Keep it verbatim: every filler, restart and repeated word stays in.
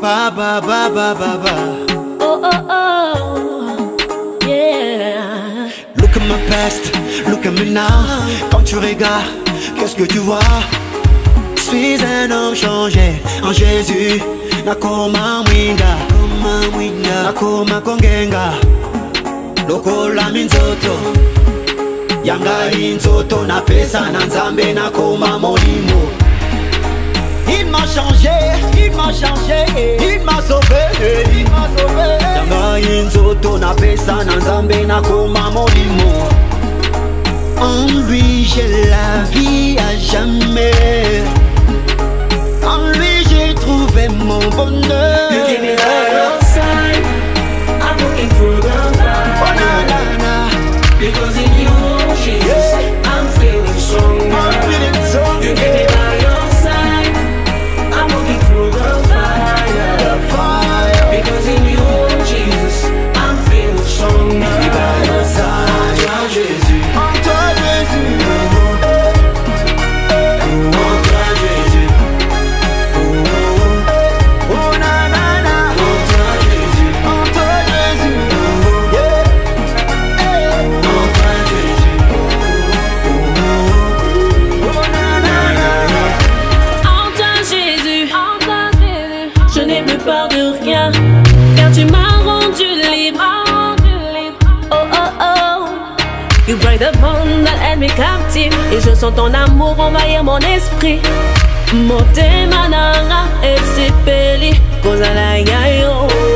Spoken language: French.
Ba ba ba ba ba ba. Oh oh oh, yeah. Look at my past, look at me now. Quand tu regardes, qu'est-ce que tu vois? Je suis un homme changé en Jésus. Nakoma mwinga, koma mwinga, nakoma kongenga. Loko la minzoto, yanga inzoto na pesa na nzambe nakoma molimo. Il m'a changé, il m'a changé, il m'a sauvé, il m'a sauvé. Yanga inzoto na pesa na nzambe nakoma molimo. En lui j'ai la vie à jamais. En lui j'ai trouvé mon bonheur. You give me the love sign. I'm looking through the fire. Oh, na, na, na. Because in you, Jesus, yeah. I'm feeling strong. I'm feeling so You good. give me the love sign. I'm looking through the fire. The fire. Because in you, Jesus, I'm feeling strong. Vive à nos En toi, Jésus. En toi Jésus. En toi, Jésus. Oh na na na. En toi, Jésus. En toi Jésus. Yeah. Hey. En toi, Jésus. Oh na na na. En toi Jésus, en toi Jésus, je n'ai plus peur de rien, car tu m'as rendu libre. Oh oh oh, you break the bond that held me captive, et je sens ton amour envahir mon esprit. Mote mananga et sipeli, cause I like you.